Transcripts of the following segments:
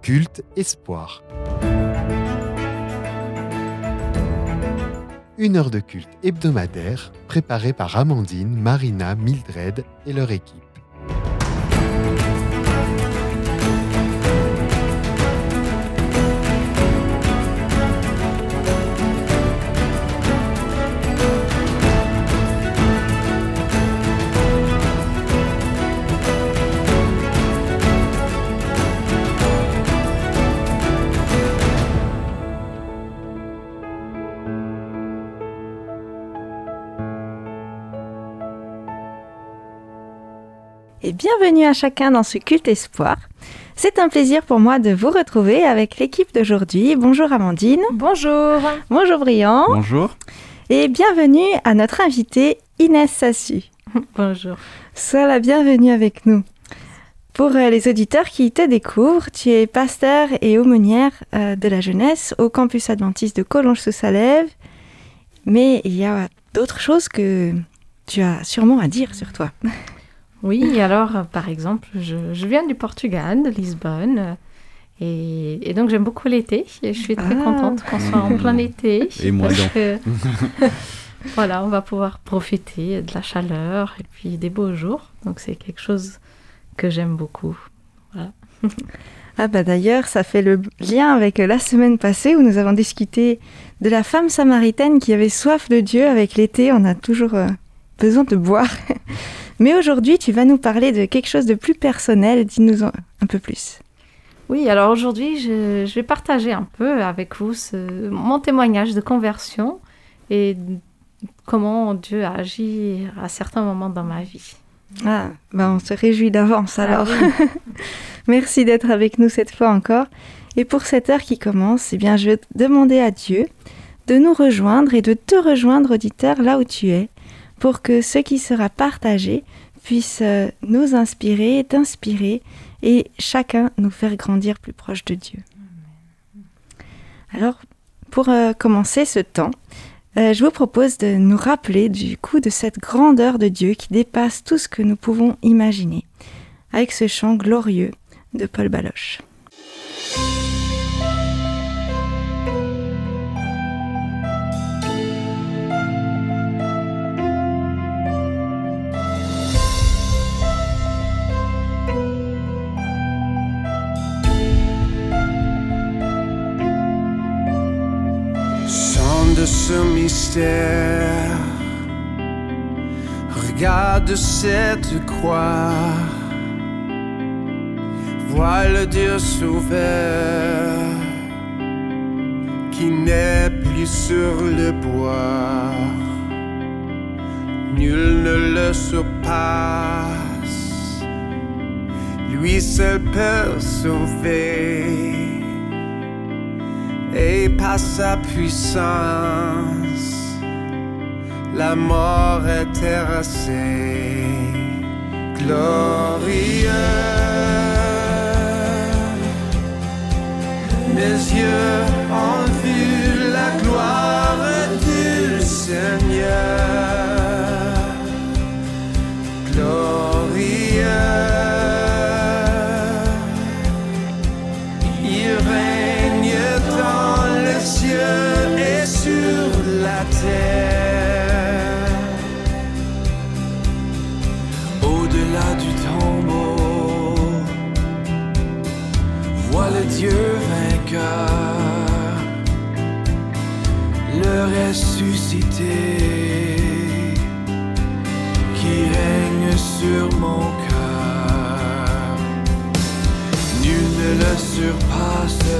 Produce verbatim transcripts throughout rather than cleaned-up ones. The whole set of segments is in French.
Culte Espoir. Une heure de culte hebdomadaire préparée par Amandine, Marina, Mildred et leur équipe. Et bienvenue à chacun dans ce culte espoir. C'est un plaisir pour moi de vous retrouver avec l'équipe d'aujourd'hui. Bonjour Amandine. Bonjour. Bonjour Briand. Bonjour. Et bienvenue à notre invitée Inès Sassu. Bonjour. Sois la bienvenue avec nous. Pour les auditeurs qui te découvrent, tu es pasteur et aumônière de la jeunesse au campus adventiste de Collonges-sous-Salève. Mais il y a d'autres choses que tu as sûrement à dire sur toi. Oui, alors, euh, par exemple, je, je viens du Portugal, de Lisbonne, euh, et, et donc j'aime beaucoup l'été, et je suis très Ah. contente qu'on soit en plein été. Et moi parce donc. que, voilà, on va pouvoir profiter de la chaleur et puis des beaux jours, donc c'est quelque chose que j'aime beaucoup. Voilà. Ah bah d'ailleurs, ça fait le lien avec la semaine passée où nous avons discuté de la femme samaritaine qui avait soif de Dieu. Avec l'été, on a toujours euh, besoin de boire. Mais aujourd'hui, tu vas nous parler de quelque chose de plus personnel. Dis-nous en un peu plus. Oui, alors aujourd'hui, je, je vais partager un peu avec vous ce, mon témoignage de conversion et comment Dieu a agi à certains moments dans ma vie. Ah, bah on se réjouit d'avance alors. Ah oui. Merci d'être avec nous cette fois encore. Et pour cette heure qui commence, eh bien, je vais demander à Dieu de nous rejoindre et de te rejoindre, auditeur, là où tu es, pour que ce qui sera partagé puisse euh, nous inspirer, t'inspirer et chacun nous faire grandir plus proche de Dieu. Alors, pour euh, commencer ce temps, euh, je vous propose de nous rappeler du coup de cette grandeur de Dieu qui dépasse tout ce que nous pouvons imaginer, avec ce chant glorieux de Paul Baloche. De ce mystère, regarde cette croix, vois le Dieu sauveur qui n'est plus sur le bois, nul ne le surpasse, lui seul peut sauver. Et par sa puissance, la mort est terrassée. Glorieux, mes yeux ont vu la gloire du Seigneur. Glorieux, il règne dans les cieux et sur la terre. Au-delà du tombeau, vois le Dieu vainqueur, le ressuscité qui règne sur mon cœur. Nul ne le surpasse,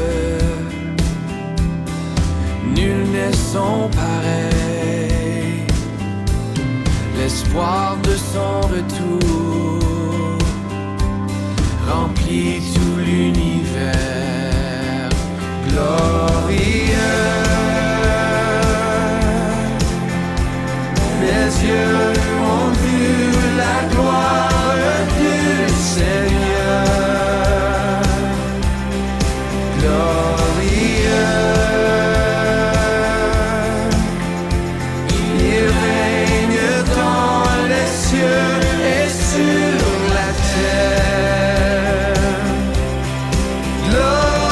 nul n'est son pareil. L'espoir de son retour remplit tout l'univers. Glorieux, mes yeux ont vu la gloire du Seigneur. Glorieux, il règne dans les cieux et sur la terre. Glorieux,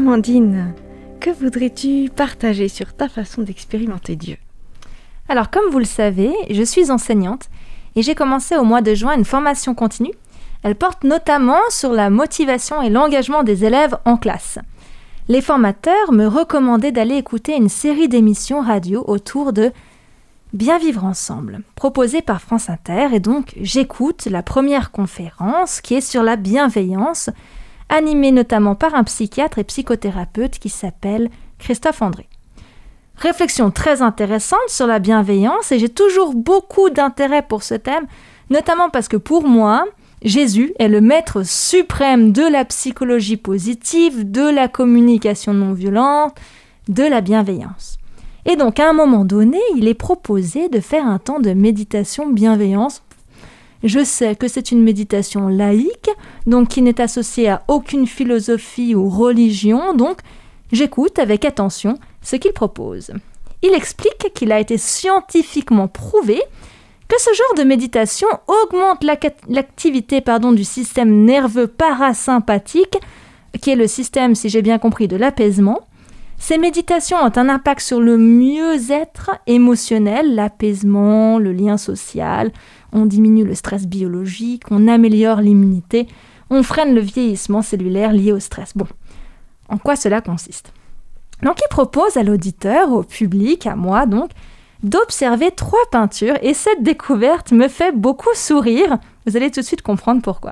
Amandine, que voudrais-tu partager sur ta façon d'expérimenter Dieu ? Alors, comme vous le savez, je suis enseignante et j'ai commencé au mois de juin une formation continue. Elle porte notamment sur la motivation et l'engagement des élèves en classe. Les formateurs me recommandaient d'aller écouter une série d'émissions radio autour de Bien vivre ensemble, proposée par France Inter, et donc j'écoute la première conférence qui est sur la bienveillance, animée notamment par un psychiatre et psychothérapeute qui s'appelle Christophe André. Réflexion très intéressante sur la bienveillance, et j'ai toujours beaucoup d'intérêt pour ce thème, notamment parce que pour moi, Jésus est le maître suprême de la psychologie positive, de la communication non violente, de la bienveillance. Et donc, à un moment donné, il est proposé de faire un temps de méditation bienveillance. Je sais que c'est une méditation laïque, donc qui n'est associée à aucune philosophie ou religion, donc j'écoute avec attention ce qu'il propose. Il explique qu'il a été scientifiquement prouvé que ce genre de méditation augmente l'activité pardon, du système nerveux parasympathique, qui est le système, si j'ai bien compris, de l'apaisement. Ces méditations ont un impact sur le mieux-être émotionnel, l'apaisement, le lien social, on diminue le stress biologique, on améliore l'immunité, on freine le vieillissement cellulaire lié au stress. Bon, en quoi cela consiste ? Donc il propose à l'auditeur, au public, à moi donc, d'observer trois peintures, et cette découverte me fait beaucoup sourire. Vous allez tout de suite comprendre pourquoi.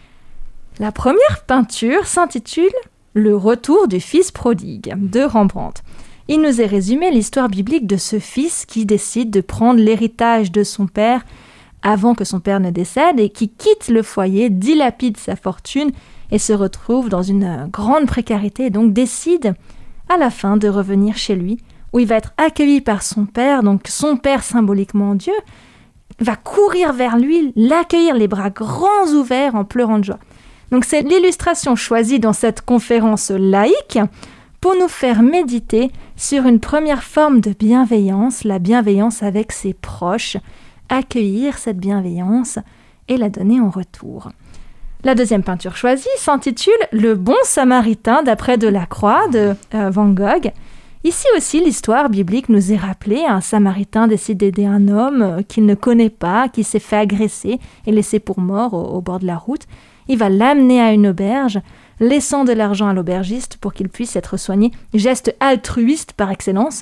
La première peinture s'intitule « Le retour du fils prodigue » de Rembrandt. Il nous est résumé l'histoire biblique de ce fils qui décide de prendre l'héritage de son père avant que son père ne décède et qui quitte le foyer, dilapide sa fortune et se retrouve dans une grande précarité, et donc décide à la fin de revenir chez lui, où il va être accueilli par son père, donc son père symboliquement Dieu, va courir vers lui, l'accueillir les bras grands ouverts en pleurant de joie. Donc c'est l'illustration choisie dans cette conférence laïque pour nous faire méditer sur une première forme de bienveillance, la bienveillance avec ses proches, accueillir cette bienveillance et la donner en retour. La deuxième peinture choisie s'intitule « Le bon samaritain » d'après Delacroix de euh, Van Gogh. Ici aussi, l'histoire biblique nous est rappelée. Un samaritain décide d'aider un homme euh, qu'il ne connaît pas, qui s'est fait agresser et laissé pour mort au, au bord de la route. Il va l'amener à une auberge, laissant de l'argent à l'aubergiste pour qu'il puisse être soigné. Geste altruiste par excellence.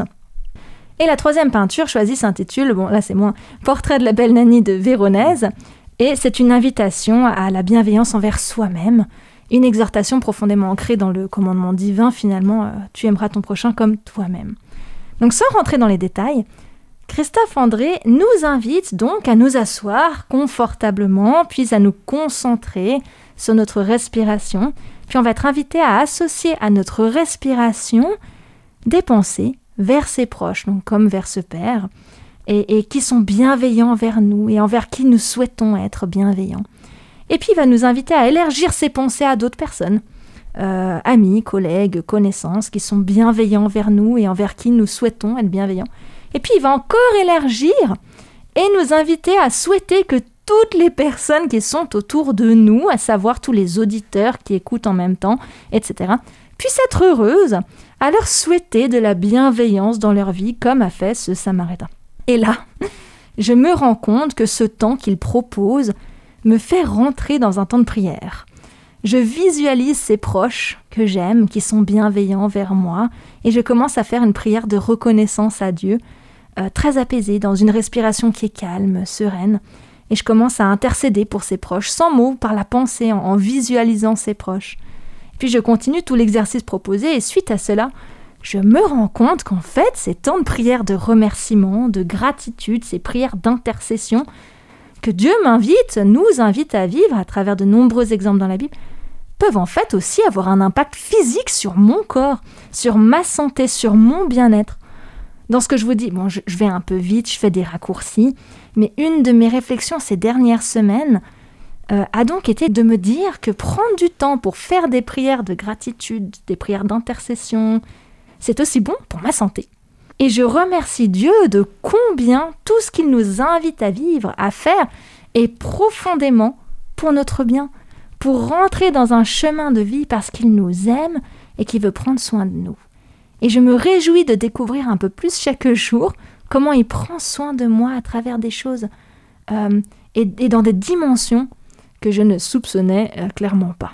Et la troisième peinture choisie s'intitule, bon là c'est moins, « Portrait de la belle Nanny » de Véronèse. Et c'est une invitation à la bienveillance envers soi-même, une exhortation profondément ancrée dans le commandement divin, finalement, euh, tu aimeras ton prochain comme toi-même. Donc sans rentrer dans les détails, Christophe André nous invite donc à nous asseoir confortablement, puis à nous concentrer sur notre respiration, puis on va être invité à associer à notre respiration des pensées vers ses proches, donc comme vers ce Père, Et, et qui sont bienveillants envers nous et envers qui nous souhaitons être bienveillants. Et puis il va nous inviter à élargir ces pensées à d'autres personnes, euh, amis, collègues, connaissances, qui sont bienveillants envers nous et envers qui nous souhaitons être bienveillants. Et puis il va encore élargir et nous inviter à souhaiter que toutes les personnes qui sont autour de nous, à savoir tous les auditeurs qui écoutent en même temps, et cetera, puissent être heureuses, à leur souhaiter de la bienveillance dans leur vie, comme a fait ce Samaritain. Et là, je me rends compte que ce temps qu'il propose me fait rentrer dans un temps de prière. Je visualise ces proches que j'aime, qui sont bienveillants vers moi, et je commence à faire une prière de reconnaissance à Dieu, euh, très apaisée, dans une respiration qui est calme, sereine. Et je commence à intercéder pour ces proches, sans mots, par la pensée, en, en visualisant ces proches. Et puis je continue tout l'exercice proposé, et suite à cela, je me rends compte qu'en fait, ces temps de prière de remerciement, de gratitude, ces prières d'intercession que Dieu m'invite, nous invite à vivre à travers de nombreux exemples dans la Bible, peuvent en fait aussi avoir un impact physique sur mon corps, sur ma santé, sur mon bien-être. Dans ce que je vous dis, bon, je, je vais un peu vite, je fais des raccourcis, mais une de mes réflexions ces dernières semaines euh, a donc été de me dire que prendre du temps pour faire des prières de gratitude, des prières d'intercession, c'est aussi bon pour ma santé. Et je remercie Dieu de combien tout ce qu'il nous invite à vivre, à faire, est profondément pour notre bien, pour rentrer dans un chemin de vie parce qu'il nous aime et qui veut prendre soin de nous. Et je me réjouis de découvrir un peu plus chaque jour comment il prend soin de moi à travers des choses euh, et, et dans des dimensions que je ne soupçonnais euh, clairement pas.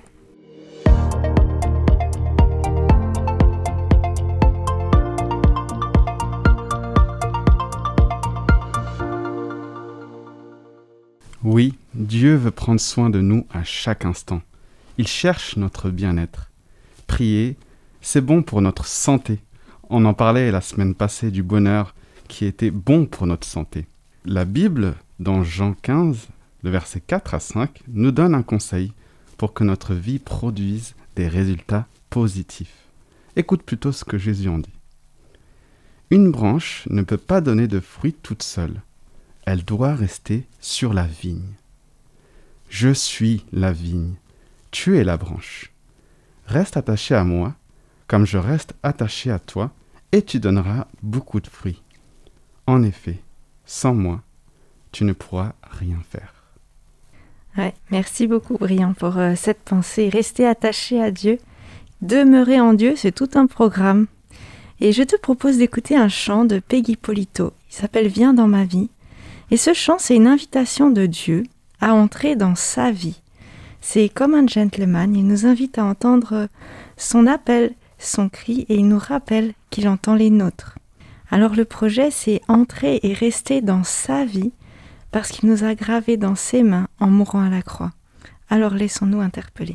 Oui, Dieu veut prendre soin de nous à chaque instant. Il cherche notre bien-être. Prier, c'est bon pour notre santé. On en parlait la semaine passée du bonheur qui était bon pour notre santé. La Bible, dans Jean quinze, le verset quatre à cinq, nous donne un conseil pour que notre vie produise des résultats positifs. Écoute plutôt ce que Jésus en dit. Une branche ne peut pas donner de fruits toute seule. Elle doit rester sur la vigne. Je suis la vigne, tu es la branche. Reste attaché à moi, comme je reste attaché à toi, et tu donneras beaucoup de fruits. En effet, sans moi, tu ne pourras rien faire. Ouais, merci beaucoup, Brian, pour euh, cette pensée. Rester attaché à Dieu, demeurer en Dieu, c'est tout un programme. Et je te propose d'écouter un chant de Peggy Polito. Il s'appelle « Viens dans ma vie ». Et ce chant, c'est une invitation de Dieu à entrer dans sa vie. C'est comme un gentleman, il nous invite à entendre son appel, son cri, et il nous rappelle qu'il entend les nôtres. Alors le projet, c'est entrer et rester dans sa vie, parce qu'il nous a gravés dans ses mains en mourant à la croix. Alors laissons-nous interpeller.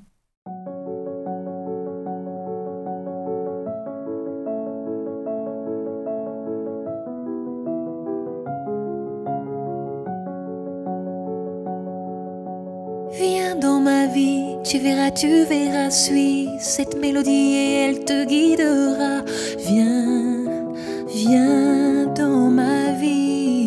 Viens dans ma vie, tu verras, tu verras, suis cette mélodie et elle te guidera. Viens, viens dans ma vie.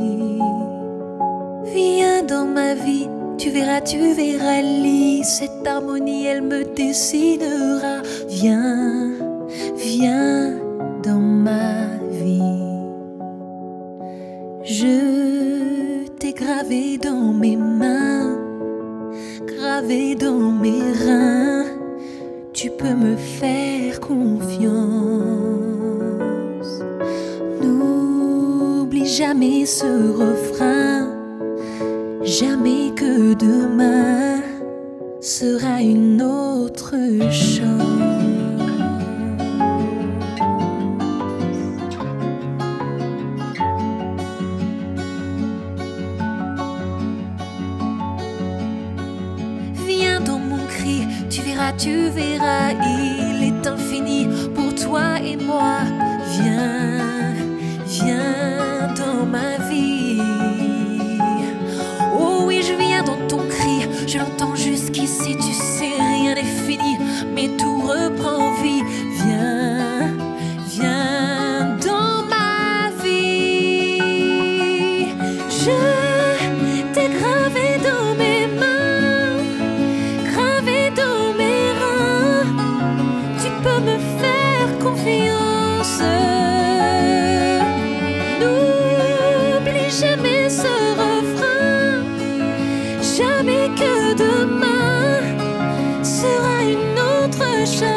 Viens dans ma vie, tu verras, tu verras, lis cette harmonie, elle me dessinera. Viens, viens dans ma vie. Je t'ai gravé dans mes mains, gravé dans mes reins, tu peux me faire confiance. N'oublie jamais ce refrain, jamais que demain sera une autre chance. Tu verras, il est infini pour toi et moi. Viens, viens dans ma vie. Oh oui, je viens dans ton cri, je l'entends jusqu'ici, tu sais, rien n'est fini, mais tout reprend vie. Viens, viens dans ma vie. Je t'ai gravé dans mes mains, gravé dans mes me faire confiance. N'oublie jamais ce refrain, jamais que demain sera une autre chance.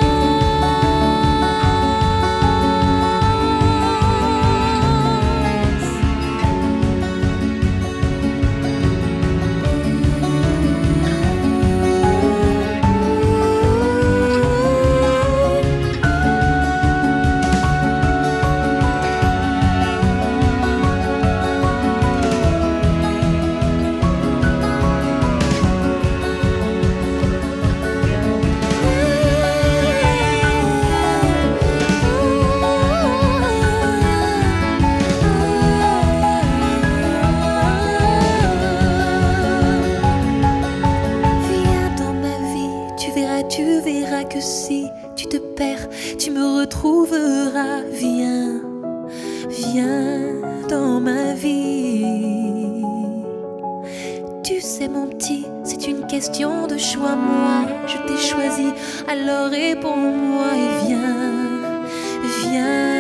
Que si tu te perds, tu me retrouveras. Viens, viens dans ma vie. Tu sais mon petit, c'est une question de choix. Moi, je t'ai choisi, alors réponds-moi et viens, viens.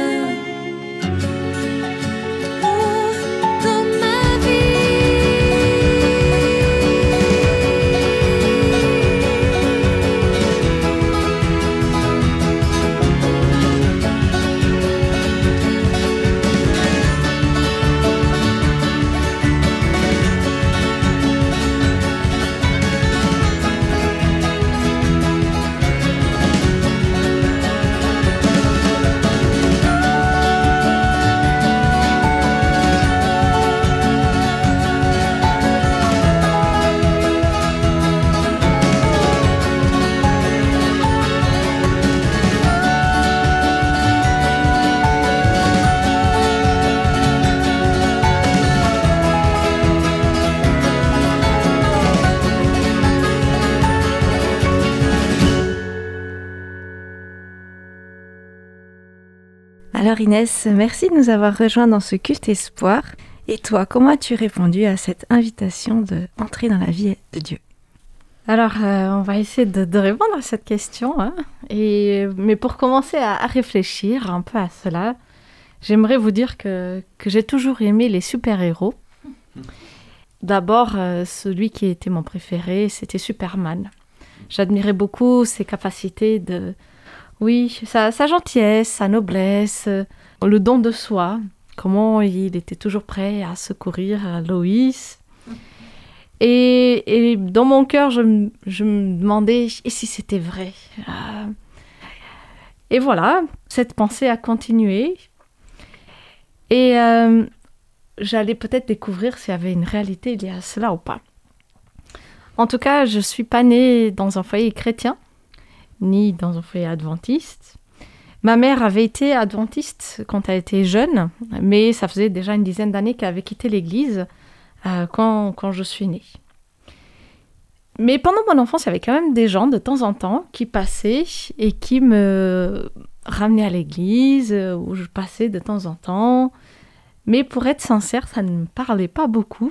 Alors Inès, merci de nous avoir rejoints dans ce culte espoir. Et toi, comment as-tu répondu à cette invitation d'entrer dans la vie de Dieu ? Alors, euh, on va essayer de, de répondre à cette question. Hein. Et, mais pour commencer à, à réfléchir un peu à cela, j'aimerais vous dire que, que j'ai toujours aimé les super-héros. D'abord, euh, celui qui était mon préféré, c'était Superman. J'admirais beaucoup ses capacités de... Oui, sa, sa gentillesse, sa noblesse, euh, le don de soi. Comment il était toujours prêt à secourir Loïs. Et, et dans mon cœur, je, je me demandais, et si c'était vrai ? euh, Et voilà, cette pensée a continué. Et euh, j'allais peut-être découvrir s'il y avait une réalité liée à cela ou pas. En tout cas, je ne suis pas née dans un foyer chrétien, ni dans un foyer adventiste. Ma mère avait été adventiste quand elle était jeune, mais ça faisait déjà une dizaine d'années qu'elle avait quitté l'église euh, quand, quand je suis née. Mais pendant mon enfance, il y avait quand même des gens de temps en temps qui passaient et qui me ramenaient à l'église, où je passais de temps en temps. Mais pour être sincère, ça ne me parlait pas beaucoup.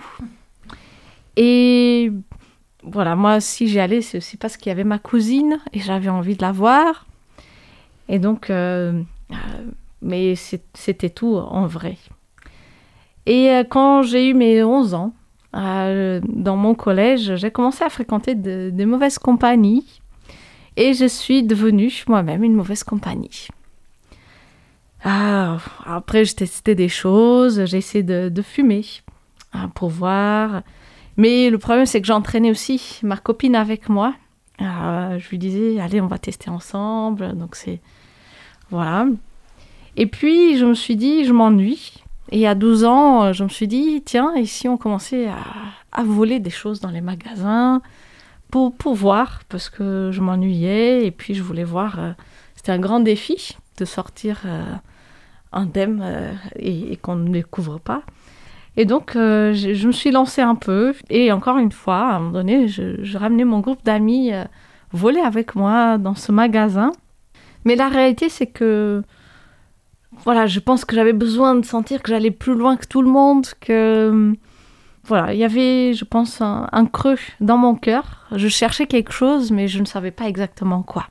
Et voilà, moi, si j'y allais, c'est aussi parce qu'il y avait ma cousine et j'avais envie de la voir. Et donc, euh, euh, mais c'est, c'était tout en vrai. Et euh, quand j'ai eu mes onze ans, euh, dans mon collège, j'ai commencé à fréquenter de, de mauvaises compagnies. Et je suis devenue moi-même une mauvaise compagnie. Ah, après, j'ai testé des choses, j'ai essayé de, de fumer hein, pour voir. Mais le problème, c'est que j'entraînais aussi ma copine avec moi. Euh, je lui disais, allez, on va tester ensemble. Donc, c'est... Voilà. Et puis, je me suis dit, je m'ennuie. Et à douze ans, je me suis dit, tiens, et si on commençait à, à voler des choses dans les magasins pour, pour voir, parce que je m'ennuyais. Et puis, je voulais voir... Euh, c'était un grand défi de sortir euh, indemne euh, et, et qu'on ne découvre pas. Et donc, euh, je, je me suis lancée un peu. Et encore une fois, à un moment donné, je, je ramenais mon groupe d'amis euh, voler avec moi dans ce magasin. Mais la réalité, c'est que, voilà, je pense que j'avais besoin de sentir que j'allais plus loin que tout le monde, que, voilà, il y avait, je pense, un, un creux dans mon cœur. Je cherchais quelque chose, mais je ne savais pas exactement quoi.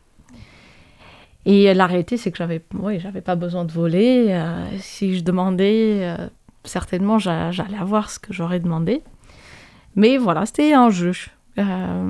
Et la réalité, c'est que j'avais, ouais, j'avais pas besoin de voler. Euh, si je demandais... Euh, certainement, j'allais avoir ce que j'aurais demandé. Mais voilà, c'était un jeu. Euh,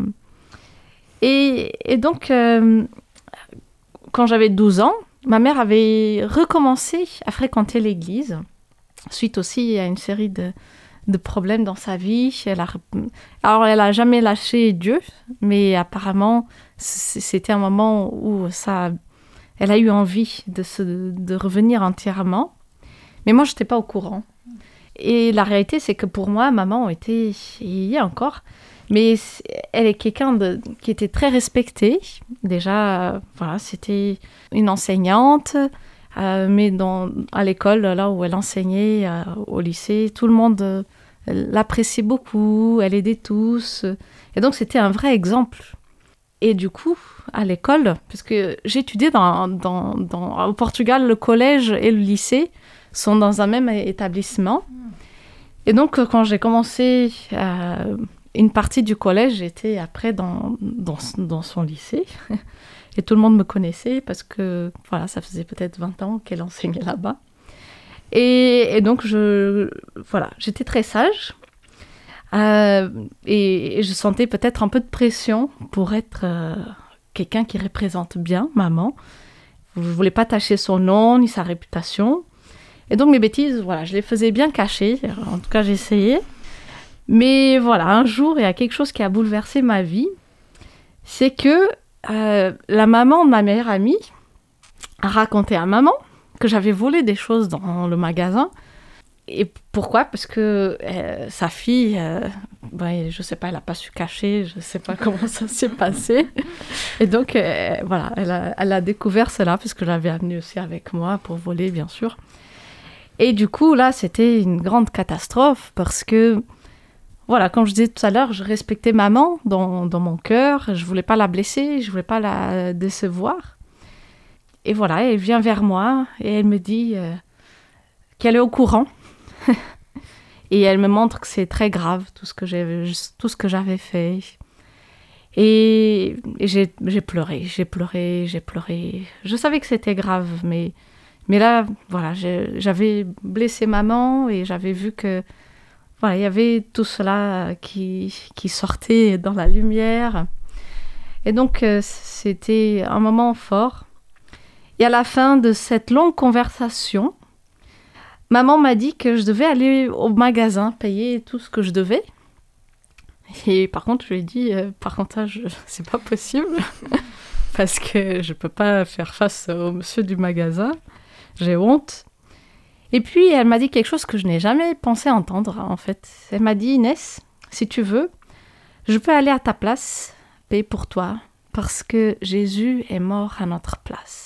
et, et donc, euh, quand j'avais douze ans, ma mère avait recommencé à fréquenter l'église, suite aussi à une série de, de problèmes dans sa vie. Elle a, alors, elle n'a jamais lâché Dieu, mais apparemment, c'était un moment où ça, elle a eu envie de, se, de revenir entièrement. Mais moi, je n'étais pas au courant. Et la réalité, c'est que pour moi, maman était, et y est encore, mais elle est quelqu'un de, qui était très respectée. Déjà, euh, voilà, c'était une enseignante, euh, mais dans, à l'école, là où elle enseignait, euh, au lycée, tout le monde euh, l'appréciait beaucoup, elle aidait tous. Et donc, c'était un vrai exemple. Et du coup, à l'école, parce que j'étudiais dans, dans, dans, au Portugal, le collège et le lycée sont dans un même établissement. Et donc, quand j'ai commencé euh, une partie du collège, j'étais après dans, dans, dans son lycée. Et tout le monde me connaissait parce que, voilà, ça faisait peut-être vingt ans qu'elle enseignait là-bas. Et, et donc, je, voilà, j'étais très sage. Euh, et, et je sentais peut-être un peu de pression pour être euh, quelqu'un qui représente bien maman. Je ne voulais pas tacher son nom ni sa réputation. Et donc, mes bêtises, voilà, je les faisais bien cachées. En tout cas, j'essayais. Mais voilà, un jour, il y a quelque chose qui a bouleversé ma vie. C'est que euh, la maman de ma meilleure amie a raconté à maman que j'avais volé des choses dans le magasin. Et pourquoi ? Parce que euh, sa fille, euh, ben, je ne sais pas, elle n'a pas su cacher, je ne sais pas comment ça s'est passé. Et donc, euh, voilà, elle a, elle a découvert cela, parce que je l'avais amenée aussi avec moi pour voler, bien sûr. Et du coup, là, c'était une grande catastrophe parce que, voilà, comme je disais tout à l'heure, je respectais maman dans, dans mon cœur. Je ne voulais pas la blesser, je ne voulais pas la décevoir. et voilà, elle vient vers moi et elle me dit euh, qu'elle est au courant. Et elle me montre que c'est très grave, tout ce que, j'ai, tout ce que j'avais fait. Et, et j'ai, j'ai pleuré, j'ai pleuré, j'ai pleuré. Je savais que c'était grave, mais, mais là, voilà, j'ai, j'avais blessé maman et j'avais vu que voilà, il y avait tout cela qui, qui sortait dans la lumière. Et donc, euh, c'était un moment fort. Et à la fin de cette longue conversation, maman m'a dit que je devais aller au magasin payer tout ce que je devais. Et par contre, je lui ai dit, euh, par contre, ça, je, c'est pas possible. Parce que je peux pas faire face au monsieur du magasin. J'ai honte. Et puis, elle m'a dit quelque chose que je n'ai jamais pensé entendre, en fait. Elle m'a dit, Inès, si tu veux, je peux aller à ta place, payer pour toi, parce que Jésus est mort à notre place.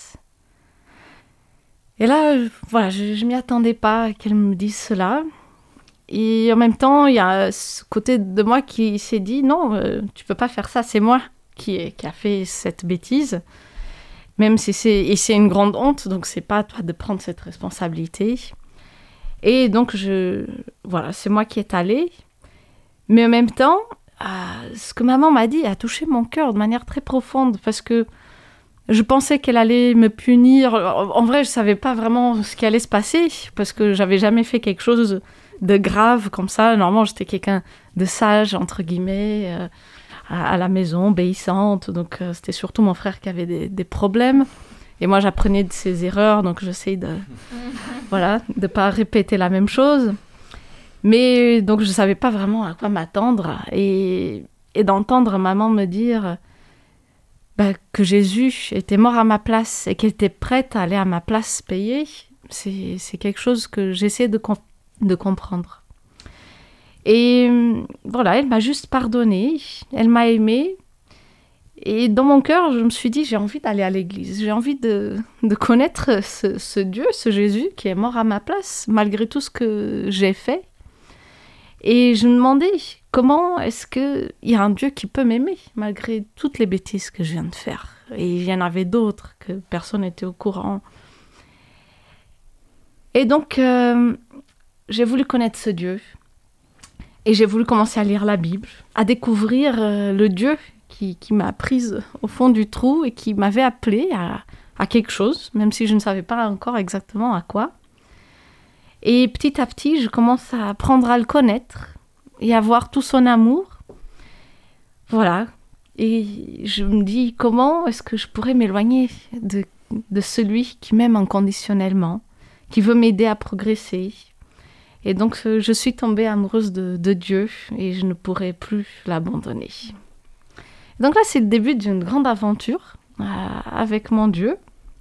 Et là, voilà, je ne m'y attendais pas qu'elle me dise cela. Et en même temps, il y a ce côté de moi qui s'est dit, non, euh, tu ne peux pas faire ça, c'est moi qui, qui a fait cette bêtise. Même si c'est, et c'est une grande honte, donc c'est pas à toi de prendre cette responsabilité. Et donc, je, voilà, c'est moi qui est allée. Mais en même temps, euh, ce que maman m'a dit a touché mon cœur de manière très profonde, parce que je pensais qu'elle allait me punir. En vrai, je ne savais pas vraiment ce qui allait se passer, parce que je n'avais jamais fait quelque chose de grave comme ça. Normalement, j'étais quelqu'un de sage, entre guillemets, euh, à, à la maison, obéissante. Donc, euh, c'était surtout mon frère qui avait des, des problèmes. Et moi, j'apprenais de ses erreurs, donc j'essaye de voilà, de pas répéter la même chose. Mais donc, je ne savais pas vraiment à quoi m'attendre. Et, et d'entendre maman me dire... Bah, que Jésus était mort à ma place et qu'elle était prête à aller à ma place payer, c'est, c'est quelque chose que j'essaie de, com- de comprendre. Et voilà, elle m'a juste pardonné, elle m'a aimée. Et dans mon cœur, je me suis dit, j'ai envie d'aller à l'église, j'ai envie de, de connaître ce, ce Dieu, ce Jésus qui est mort à ma place, malgré tout ce que j'ai fait. Et je me demandais, comment est-ce qu'il y a un Dieu qui peut m'aimer, malgré toutes les bêtises que je viens de faire. Et il y en avait d'autres que personne n'était au courant. Et donc, euh, j'ai voulu connaître ce Dieu. Et j'ai voulu commencer à lire la Bible, à découvrir euh, le Dieu qui, qui m'a prise au fond du trou et qui m'avait appelée à, à quelque chose, même si je ne savais pas encore exactement à quoi. Et petit à petit, je commence à apprendre à le connaître et à voir tout son amour. Voilà. Et je me dis, comment est-ce que je pourrais m'éloigner de, de celui qui m'aime inconditionnellement, qui veut m'aider à progresser. Et donc, je suis tombée amoureuse de, de Dieu et je ne pourrais plus l'abandonner. Donc là, c'est le début d'une grande aventure euh, avec mon Dieu.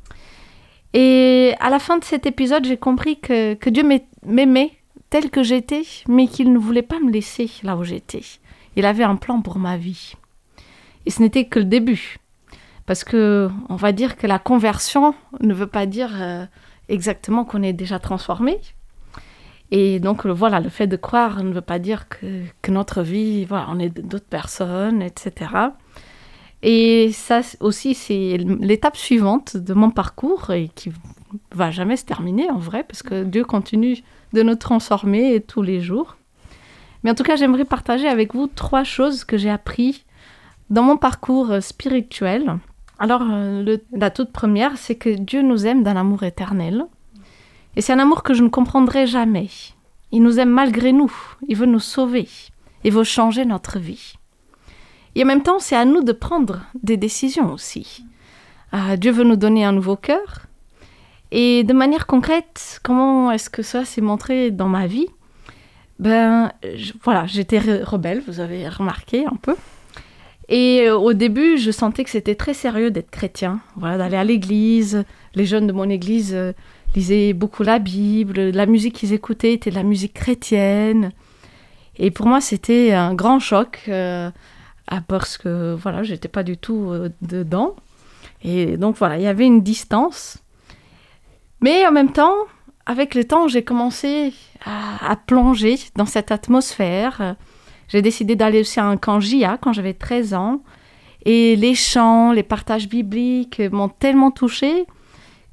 Et à la fin de cet épisode, j'ai compris que, que Dieu m'aimait tel que j'étais, mais qu'il ne voulait pas me laisser là où j'étais. Il avait un plan pour ma vie. Et ce n'était que le début. Parce que, on va dire que la conversion ne veut pas dire euh, exactement qu'on est déjà transformé. Et donc, le, voilà, le fait de croire ne veut pas dire que, que notre vie, voilà, on est d'autres personnes, et cetera. Et ça aussi, c'est l'étape suivante de mon parcours et qui va jamais se terminer en vrai, parce que Dieu continue de nous transformer tous les jours. Mais en tout cas, j'aimerais partager avec vous trois choses que j'ai apprises dans mon parcours spirituel. Alors, le, la toute première, c'est que Dieu nous aime d'un amour éternel. Et c'est un amour que je ne comprendrai jamais. Il nous aime malgré nous. Il veut nous sauver. Il veut changer notre vie. Et en même temps, c'est à nous de prendre des décisions aussi. Euh, Dieu veut nous donner un nouveau cœur. Et de manière concrète, comment est-ce que ça s'est montré dans ma vie ? Ben, je, voilà, j'étais re- rebelle, vous avez remarqué un peu. Et euh, au début, je sentais que c'était très sérieux d'être chrétien, voilà, d'aller à l'église. Les jeunes de mon église euh, lisaient beaucoup la Bible. La musique qu'ils écoutaient était de la musique chrétienne. Et pour moi, c'était un grand choc. Euh, parce que voilà, j'étais pas du tout euh, dedans. Et donc voilà, il y avait une distance. Mais en même temps, avec le temps, j'ai commencé à, à plonger dans cette atmosphère. J'ai décidé d'aller aussi à un camp J A quand j'avais treize ans. Et les chants, les partages bibliques m'ont tellement touchée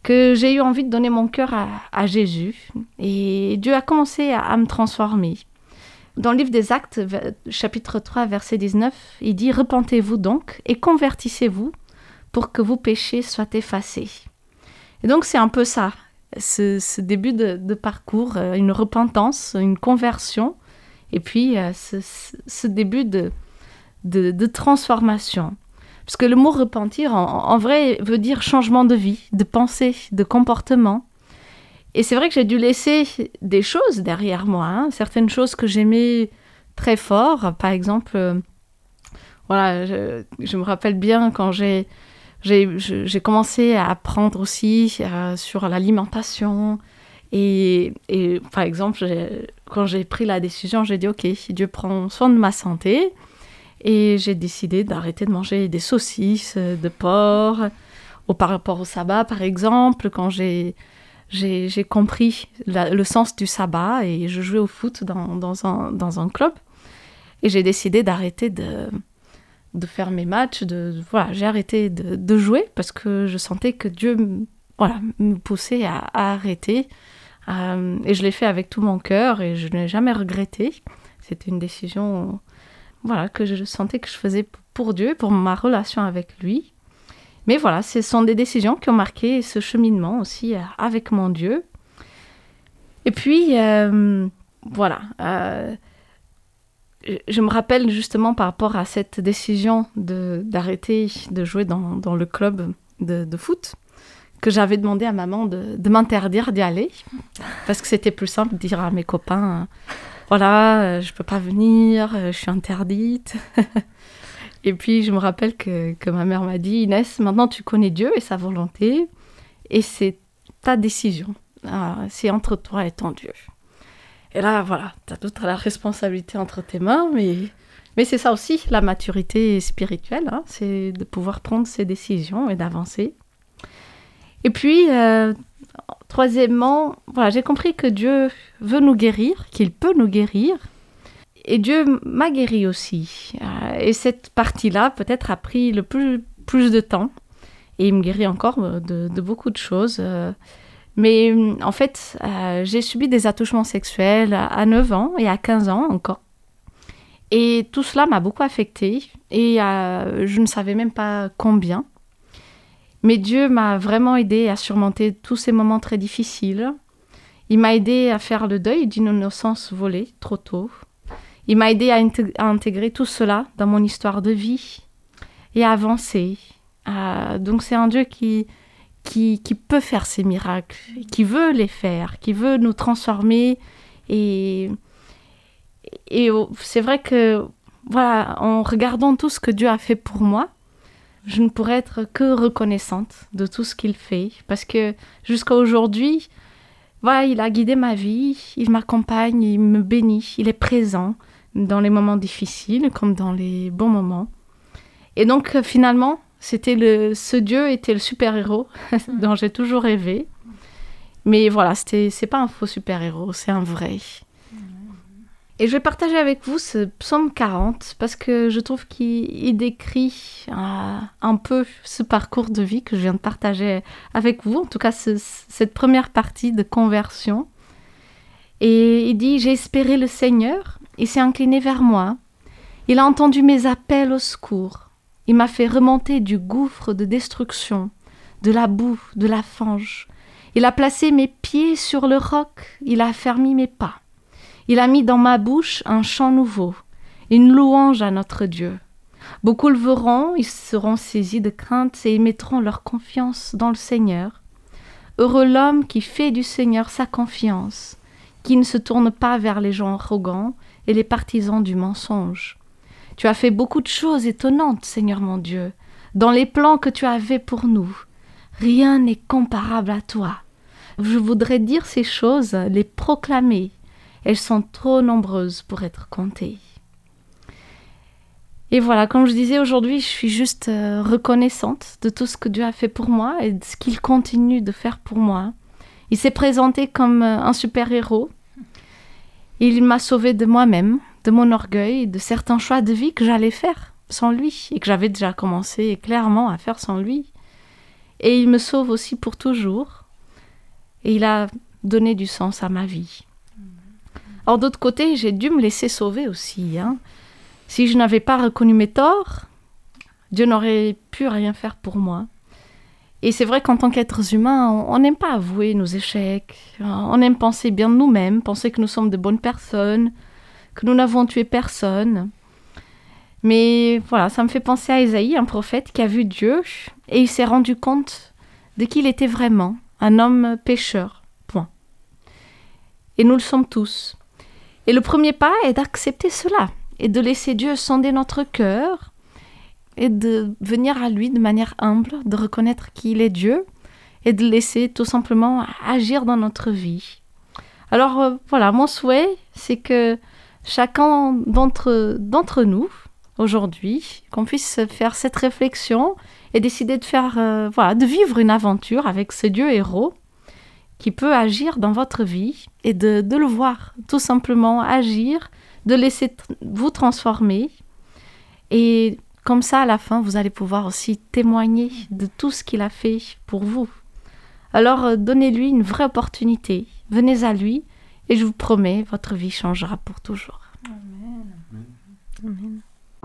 que j'ai eu envie de donner mon cœur à, à Jésus. Et Dieu a commencé à, à me transformer. Dans le livre des Actes, chapitre trois, verset dix-neuf, il dit « Repentez-vous donc et convertissez-vous pour que vos péchés soient effacés. » Et donc c'est un peu ça, ce, ce début de, de parcours, une repentance, une conversion, et puis ce, ce début de, de, de transformation. Parce que le mot repentir, en, en vrai, veut dire changement de vie, de pensée, de comportement. Et c'est vrai que j'ai dû laisser des choses derrière moi, hein, certaines choses que j'aimais très fort. Par exemple, euh, voilà, je, je me rappelle bien quand j'ai, j'ai, j'ai commencé à apprendre aussi euh, sur l'alimentation. Et, et par exemple, j'ai, quand j'ai pris la décision, j'ai dit « Ok, Dieu prend soin de ma santé ». Et j'ai décidé d'arrêter de manger des saucisses, de porc, ou par rapport au sabbat, par exemple, quand j'ai... J'ai, j'ai compris la, le sens du sabbat et je jouais au foot dans, dans, un, dans un club. Et j'ai décidé d'arrêter de, de faire mes matchs. De, voilà, j'ai arrêté de, de jouer parce que je sentais que Dieu voilà, me poussait à, à arrêter. Euh, et je l'ai fait avec tout mon cœur et je n'ai jamais regretté. C'était une décision voilà, que je sentais que je faisais pour Dieu, pour ma relation avec lui. Mais voilà, ce sont des décisions qui ont marqué ce cheminement aussi avec mon Dieu. Et puis, euh, voilà, euh, je me rappelle justement par rapport à cette décision de, d'arrêter de jouer dans, dans le club de, de foot, que j'avais demandé à maman de, de m'interdire d'y aller, parce que c'était plus simple de dire à mes copains, voilà, je ne peux pas venir, je suis interdite. Et puis, je me rappelle que, que ma mère m'a dit « Inès, maintenant tu connais Dieu et sa volonté, et c'est ta décision. Ah, c'est entre toi et ton Dieu. » Et là, voilà, tu as toute la responsabilité entre tes mains, mais, mais c'est ça aussi, la maturité spirituelle, hein, c'est de pouvoir prendre ses décisions et d'avancer. Et puis, euh, troisièmement, voilà, j'ai compris que Dieu veut nous guérir, qu'il peut nous guérir. Et Dieu m'a guéri aussi. Euh, et cette partie-là, peut-être, a pris le plus, plus de temps. Et il me guérit encore de, de beaucoup de choses. Euh, mais en fait, euh, j'ai subi des attouchements sexuels à neuf ans et à quinze ans encore. Et tout cela m'a beaucoup affectée. Et euh, je ne savais même pas combien. Mais Dieu m'a vraiment aidée à surmonter tous ces moments très difficiles. Il m'a aidée à faire le deuil d'une innocence volée trop tôt. Il m'a aidé à, intég- à intégrer tout cela dans mon histoire de vie et à avancer. Euh, donc c'est un Dieu qui, qui, qui peut faire ces miracles, qui veut les faire, qui veut nous transformer. Et, et c'est vrai que, voilà, en regardant tout ce que Dieu a fait pour moi, je ne pourrais être que reconnaissante de tout ce qu'il fait. Parce que jusqu'à aujourd'hui, voilà, il a guidé ma vie, il m'accompagne, il me bénit, il est présent dans les moments difficiles comme dans les bons moments. Et donc finalement, c'était le, ce Dieu était le super-héros dont j'ai toujours rêvé. Mais voilà, c'était, c'est pas un faux super-héros, c'est un vrai. Et je vais partager avec vous ce psaume quarante parce que je trouve qu'il il décrit euh, un peu ce parcours de vie que je viens de partager avec vous, en tout cas ce, cette première partie de conversion. Et il dit « J'ai espéré le Seigneur, il s'est incliné vers moi. Il a entendu mes appels au secours. Il m'a fait remonter du gouffre de destruction, de la boue, de la fange. Il a placé mes pieds sur le roc, il a affermi mes pas. Il a mis dans ma bouche un chant nouveau, une louange à notre Dieu. Beaucoup le verront, ils seront saisis de crainte et ils mettront leur confiance dans le Seigneur. Heureux l'homme qui fait du Seigneur sa confiance, qui ne se tourne pas vers les gens arrogants et les partisans du mensonge. Tu as fait beaucoup de choses étonnantes, Seigneur mon Dieu, dans les plans que tu avais pour nous. Rien n'est comparable à toi. Je voudrais dire ces choses, les proclamer. Elles sont trop nombreuses pour être comptées. Et voilà, comme je disais aujourd'hui, je suis juste euh, reconnaissante de tout ce que Dieu a fait pour moi et de ce qu'il continue de faire pour moi. Il s'est présenté comme euh, un super-héros. Il m'a sauvée de moi-même, de mon orgueil, de certains choix de vie que j'allais faire sans lui et que j'avais déjà commencé clairement à faire sans lui. et il me sauve aussi pour toujours. Et il a donné du sens à ma vie. Alors d'autre côté, j'ai dû me laisser sauver aussi. Hein. Si je n'avais pas reconnu mes torts, Dieu n'aurait pu rien faire pour moi. Et c'est vrai qu'en tant qu'êtres humains, on n'aime pas avouer nos échecs. On aime penser bien de nous-mêmes, penser que nous sommes de bonnes personnes, que nous n'avons tué personne. Mais voilà, ça me fait penser à Ésaïe, un prophète qui a vu Dieu et il s'est rendu compte de qui il était vraiment, un homme pécheur, point. Et nous le sommes tous. Et le premier pas est d'accepter cela et de laisser Dieu sonder notre cœur et de venir à lui de manière humble, de reconnaître qu'il est Dieu et de laisser tout simplement agir dans notre vie. Alors euh, voilà, mon souhait, c'est que chacun d'entre, d'entre nous, aujourd'hui, qu'on puisse faire cette réflexion et décider de faire, euh, voilà, de vivre une aventure avec ce Dieu héros qui peut agir dans votre vie et de, de le voir, tout simplement agir, de laisser t- vous transformer. Et comme ça, à la fin, vous allez pouvoir aussi témoigner de tout ce qu'il a fait pour vous. Alors, euh, donnez-lui une vraie opportunité. Venez à lui et je vous promets, votre vie changera pour toujours. Amen. Amen.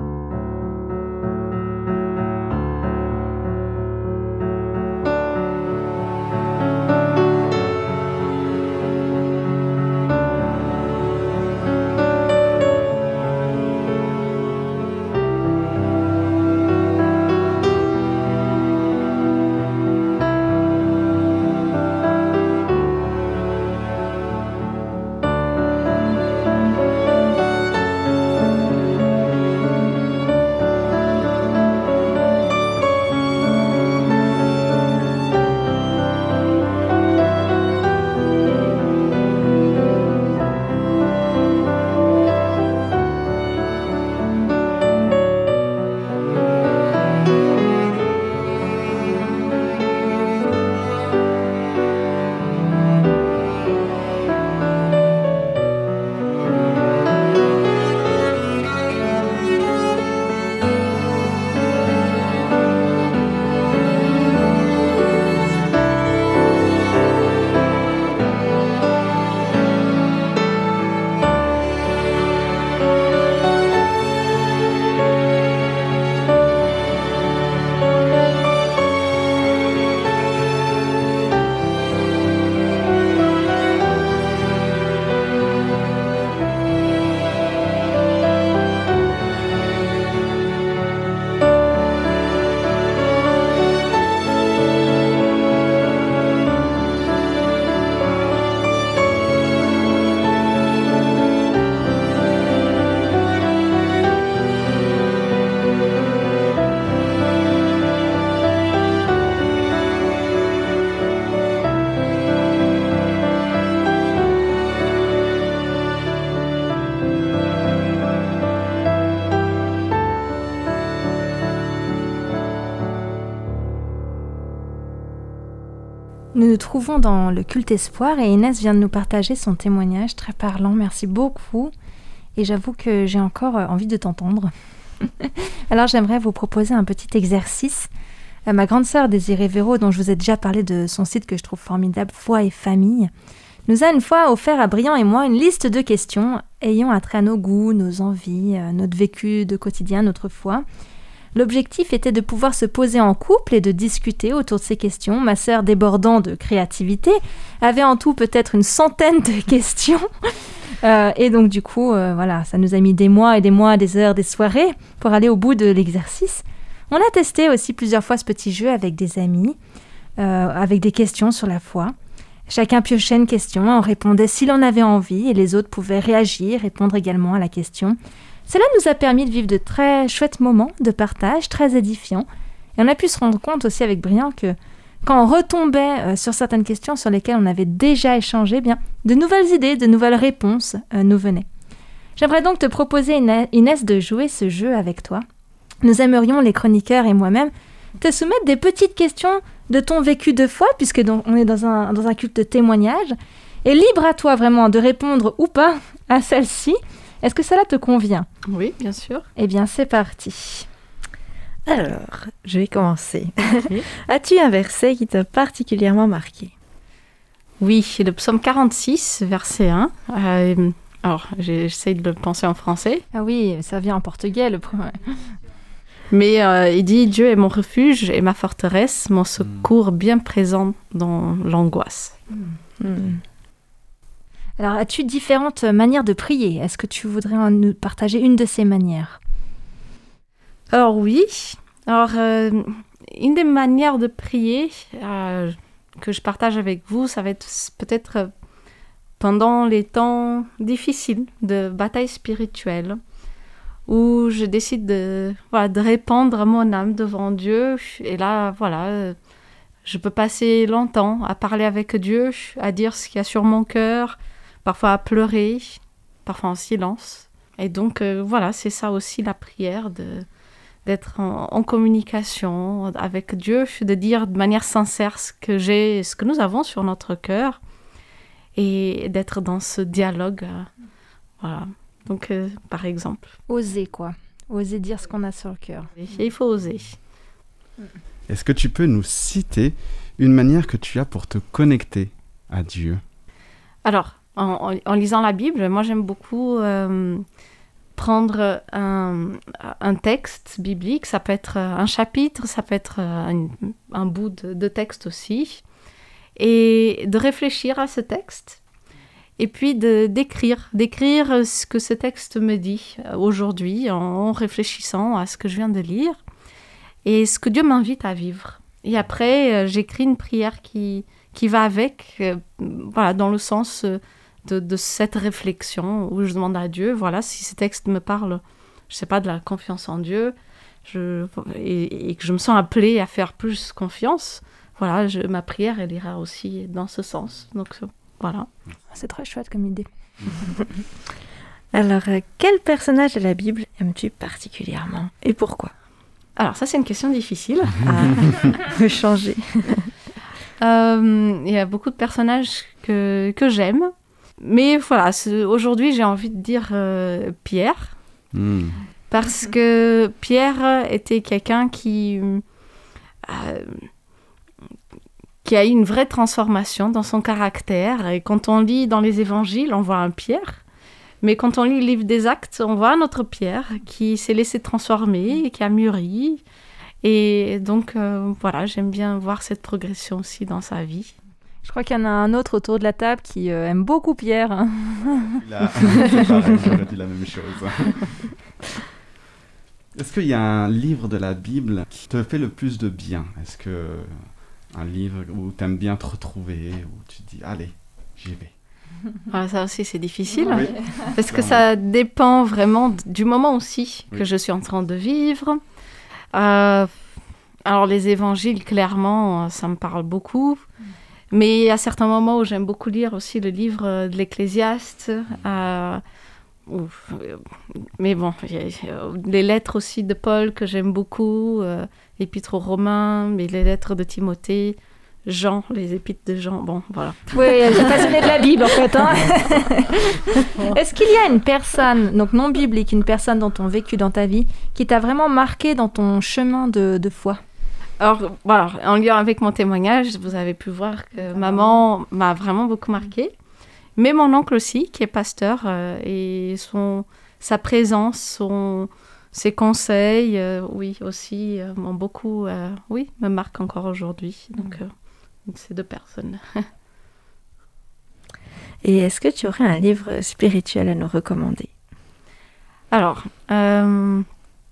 Nous nous trouvons dans le culte espoir et Inès vient de nous partager son témoignage très parlant. Merci beaucoup. Et j'avoue que j'ai encore envie de t'entendre. Alors j'aimerais vous proposer un petit exercice. Euh, ma grande sœur Désirée Véro, dont je vous ai déjà parlé de son site que je trouve formidable, Foi et Famille, nous a une fois offert à Brian et moi une liste de questions ayant attrait à nos goûts, nos envies, euh, notre vécu de quotidien, notre foi. L'objectif était de pouvoir se poser en couple et de discuter autour de ces questions. Ma sœur, débordant de créativité, avait en tout peut-être une centaine de questions. Euh, et donc du coup, euh, voilà, ça nous a mis des mois et des mois, des heures, des soirées pour aller au bout de l'exercice. On a testé aussi plusieurs fois ce petit jeu avec des amis, euh, avec des questions sur la foi. Chacun piochait une question, on répondait s'il en avait envie et les autres pouvaient réagir, répondre également à la question. Cela nous a permis de vivre de très chouettes moments de partage, très édifiants. Et on a pu se rendre compte aussi avec Brian que quand on retombait euh, sur certaines questions sur lesquelles on avait déjà échangé, eh bien, de nouvelles idées, de nouvelles réponses euh, nous venaient. J'aimerais donc te proposer, Inès, de jouer ce jeu avec toi. Nous aimerions, les chroniqueurs et moi-même, te soumettre des petites questions de ton vécu de foi, puisque donc on est dans un, dans un culte de témoignage, et libre à toi vraiment de répondre ou pas à celle-ci. Est-ce que cela te convient ? Oui, bien sûr. Eh bien, c'est parti. Alors, je vais commencer. Ok. As-tu un verset qui t'a particulièrement marqué? Oui, le psaume quarante-six, verset un. Euh, alors, j'essaie de le penser en français. Ah oui, ça vient en portugais, le premier. Mais euh, il dit « Dieu est mon refuge et ma forteresse, mon secours bien présent dans l'angoisse. Hmm. Alors, as-tu différentes manières de prier? Est-ce que tu voudrais en nous partager une de ces manières? » Alors oui, alors euh, une des manières de prier euh, que je partage avec vous, ça va être peut-être euh, pendant les temps difficiles de bataille spirituelle, où je décide de, voilà, de répandre mon âme devant Dieu. Et là, voilà, euh, je peux passer longtemps à parler avec Dieu, à dire ce qu'il y a sur mon cœur, parfois à pleurer, parfois en silence. Et donc, euh, voilà, c'est ça aussi la prière, de, d'être en, en communication avec Dieu, de dire de manière sincère ce que j'ai, ce que nous avons sur notre cœur, et d'être dans ce dialogue. Euh, voilà. Donc, euh, par exemple. Oser, quoi. Oser dire ce qu'on a sur le cœur. Et il faut oser. Est-ce que tu peux nous citer une manière que tu as pour te connecter à Dieu? Alors, en, en, en lisant la Bible, moi j'aime beaucoup euh, prendre un, un texte biblique. Ça peut être un chapitre, ça peut être un, un bout de, de texte aussi. Et de réfléchir à ce texte. Et puis de, d'écrire, d'écrire ce que ce texte me dit aujourd'hui en, en réfléchissant à ce que je viens de lire et ce que Dieu m'invite à vivre. Et après, euh, j'écris une prière qui, qui va avec, euh, voilà, dans le sens de, de cette réflexion où je demande à Dieu, voilà, si ce texte me parle, je sais pas, de la confiance en Dieu, je, et, et que je me sens appelée à faire plus confiance, voilà, je, ma prière, elle ira aussi dans ce sens. Donc, voilà. C'est très chouette comme idée. Alors, euh, quel personnage de la Bible aimes-tu particulièrement et pourquoi? Alors, ça, c'est une question difficile. Ah, peut changer. Euh, il y a beaucoup de personnages que, que j'aime. Mais voilà, ce, aujourd'hui, j'ai envie de dire euh, Pierre. Mm. Parce que Pierre était quelqu'un qui... Euh, qui a eu une vraie transformation dans son caractère. Et quand on lit dans les évangiles, on voit un Pierre. Mais quand on lit le livre des Actes, on voit un autre Pierre qui s'est laissé transformer et qui a mûri. Et donc, euh, voilà, j'aime bien voir cette progression aussi dans sa vie. Je crois qu'il y en a un autre autour de la table qui euh, aime beaucoup Pierre. Hein. Là, c'est pareil, j'aurais dit la même chose. Est-ce qu'il y a un livre de la Bible qui te fait le plus de bien? Est-ce que... un livre où tu aimes bien te retrouver, où tu te dis, allez, j'y vais. Alors ça aussi, c'est difficile, Oui. parce que ça dépend vraiment du moment aussi que oui. je suis en train de vivre. Euh, alors, les évangiles, clairement, ça me parle beaucoup. Mais il y a certains moments où j'aime beaucoup lire aussi le livre de l'Ecclésiaste. Euh, ouf, mais bon, les lettres aussi de Paul que j'aime beaucoup, euh, l'épître aux Romains, mais les lettres de Timothée, Jean, les épîtres de Jean, bon, voilà. Oui, elle est passionnée de la Bible, en fait. Hein. Est-ce qu'il y a une personne, donc non biblique, une personne dans ton vécu, dans ta vie, qui t'a vraiment marqué dans ton chemin de, de foi? Alors, voilà, en lien avec mon témoignage, vous avez pu voir que maman m'a vraiment beaucoup marquée. Mais mon oncle aussi, qui est pasteur, euh, et son, sa présence, son, ses conseils, euh, oui, aussi, euh, m'ont beaucoup, euh, oui, me marquent encore aujourd'hui. Donc, euh, ces deux personnes. Et est-ce que tu aurais un livre spirituel à nous recommander? Alors, euh,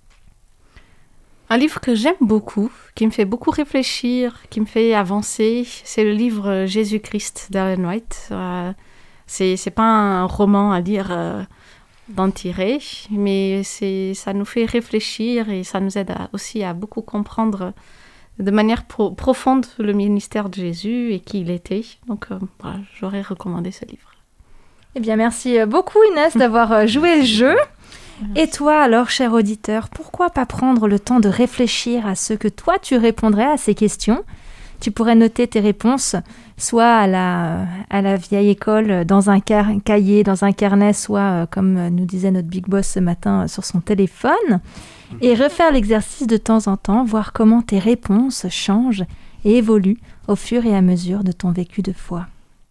un livre que j'aime beaucoup, qui me fait beaucoup réfléchir, qui me fait avancer, c'est le livre Jésus-Christ d'Ellen White. Euh, C'est, c'est pas un roman à lire euh, d'en tirer, mais c'est, ça nous fait réfléchir et ça nous aide à, aussi à beaucoup comprendre de manière pro- profonde le ministère de Jésus et qui il était. Donc euh, voilà, j'aurais recommandé ce livre. Eh bien, merci beaucoup Inès d'avoir joué le jeu. Merci. Et toi alors, cher auditeur, pourquoi pas prendre le temps de réfléchir à ce que toi tu répondrais à ces questions? Tu pourrais noter tes réponses soit à la, à la vieille école, dans un car- cahier, dans un carnet, soit, euh, comme nous disait notre Big Boss ce matin, sur son téléphone. et refaire l'exercice de temps en temps, voir comment tes réponses changent et évoluent au fur et à mesure de ton vécu de foi.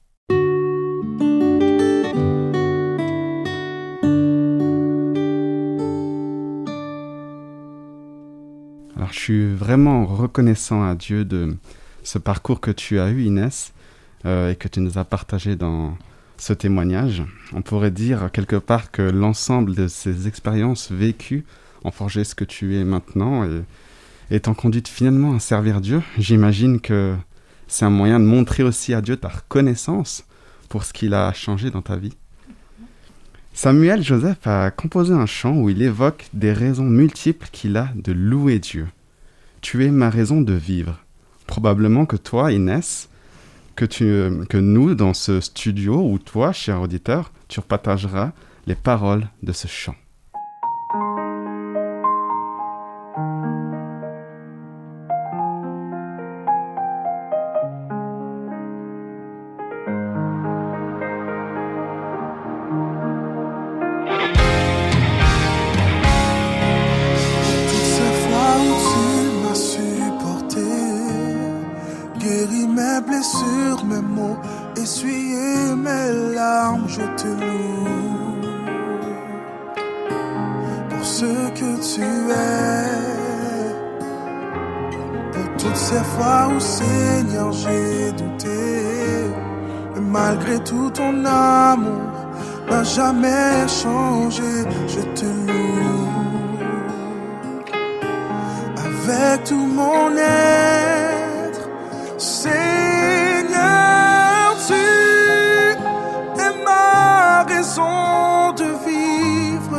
Alors, je suis vraiment reconnaissant à Dieu de ce parcours que tu as eu, Inès, euh, et que tu nous as partagé dans ce témoignage. On pourrait dire quelque part que l'ensemble de ces expériences vécues ont forgé ce que tu es maintenant et, et t'ont conduite finalement à servir Dieu. J'imagine que c'est un moyen de montrer aussi à Dieu ta reconnaissance pour ce qu'il a changé dans ta vie. Samuel Joseph a composé un chant où il évoque des raisons multiples qu'il a de louer Dieu. Tu es ma raison de vivre. Probablement que toi, Inès, que, tu, que nous, dans ce studio, ou toi, cher auditeur, tu partageras les paroles de ce chant. Tout ton amour n'a jamais changé, je te loue. Avec tout mon être, Seigneur, tu es ma raison de vivre.